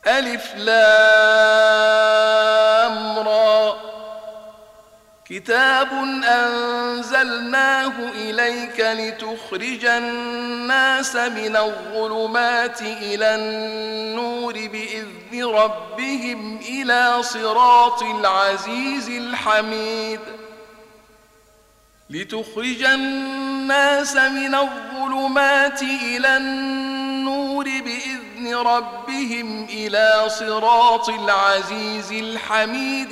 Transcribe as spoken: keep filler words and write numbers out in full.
ألف لام را كتاب أنزلناه إليك لتخرج الناس من الظلمات إلى النور بإذن ربهم إلى صراط العزيز الحميد لتخرج الناس من الظلمات إلى النور بإذن ربهم إلى صراط العزيز الحميد